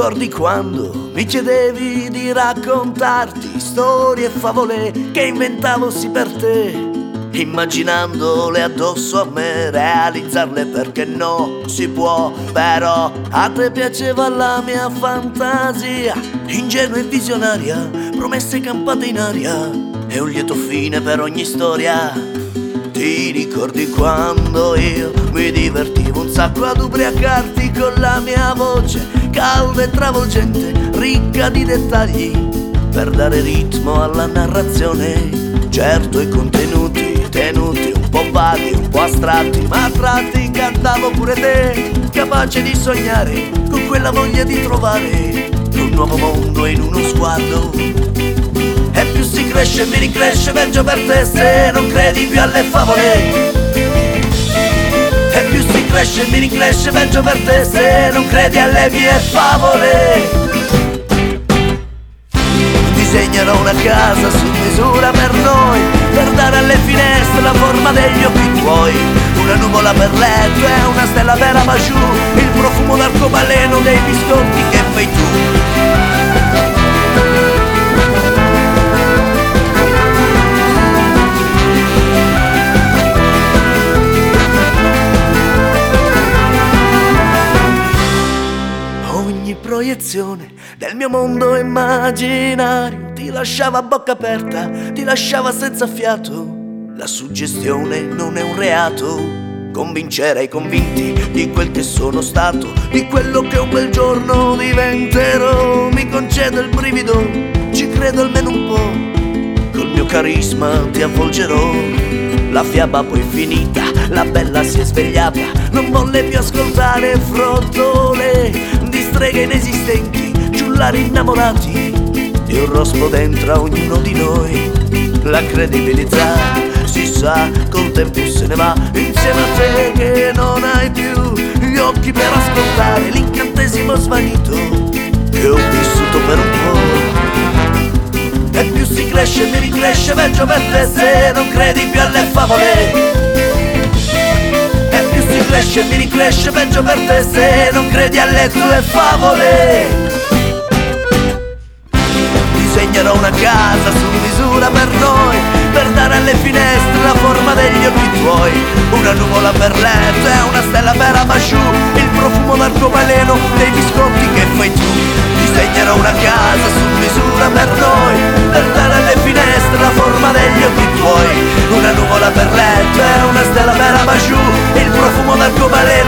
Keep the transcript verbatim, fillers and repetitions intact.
ricordi quando mi chiedevi di raccontarti storie e favole che inventavo sì per te, immaginandole addosso a me, realizzarle perché no, si può. Però a te piaceva la mia fantasia, ingenua e visionaria, promesse campate in aria e un lieto fine per ogni storia. Ti ricordi quando io mi divertivo un sacco ad ubriacarti con la mia voce calda e travolgente, ricca di dettagli, per dare ritmo alla narrazione. Certo i contenuti tenuti un po' vaghi, un po' astratti, ma a tratti incantavo pure te, capace di sognare con quella voglia di trovare un nuovo mondo in uno sguardo. E più si cresce e mi ricresce, peggio per te se non credi più alle favole. E più si cresce e mi ricresce, peggio per te se non credi alle mie favole. Disegnerò una casa su misura per noi, per dare alle finestre la forma degli occhi tuoi. Una nuvola per letto e una stella per Abajou, il profumo d'arcobaleno dei biscotti che fai tu. Ogni proiezione del mio mondo immaginario ti lasciava a bocca aperta, ti lasciava senza fiato. La suggestione non è un reato, convincere i convinti di quel che sono stato, di quello che un bel giorno diventerò. Mi concedo il brivido, ci credo almeno un po', col mio carisma ti avvolgerò. La fiaba poi finita, la bella si è svegliata, non volle più ascoltare frottole di streghe inesistenti, giullari innamorati di un rospo dentro a ognuno di noi. La credibilità, si sa, col tempo se ne va, insieme a te che non hai più gli occhi per ascoltare l'incantesimo svanito che ho vissuto per un po'. E più si cresce e mi ricresce, peggio per te se non credi più alle favole. E più si cresce e mi ricresce, peggio per te se non credi alle tue favole. Disegnerò una casa su misura per noi, per dare alle finestre la forma degli occhi tuoi. Una nuvola per letto e una stella per Abajou, il profumo d'arcobaleno dei biscotti che fai tu. Disegnerò una casa su misura per noi, per dare alle finestre la forma degli occhi tuoi. Una nuvola per letto e una stella per Abajou, il profumo d'arcobaleno